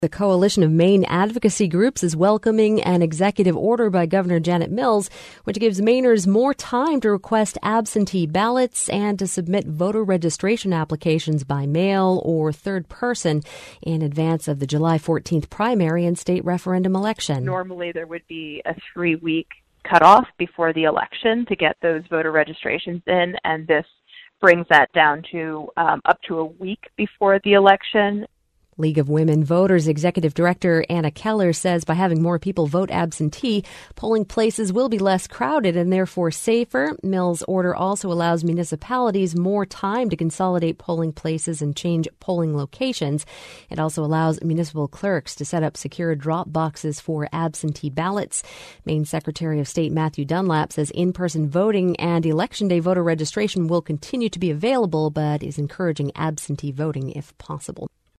The Coalition of Maine Advocacy Groups is welcoming an executive order by Governor Janet Mills, which gives Mainers more time to request absentee ballots and to submit voter registration applications by mail or third person in advance of the July 14th primary and state referendum election. Normally, there would be a 3-week cutoff before the election to get those voter registrations in, and this brings that down to up to a week before the election. League of Women Voters Executive Director Anna Keller says by having more people vote absentee, polling places will be less crowded and therefore safer. Mills' order also allows municipalities more time to consolidate polling places and change polling locations. It also allows municipal clerks to set up secure drop boxes for absentee ballots. Maine Secretary of State Matthew Dunlap says in-person voting and Election Day voter registration will continue to be available, but is encouraging absentee voting if possible.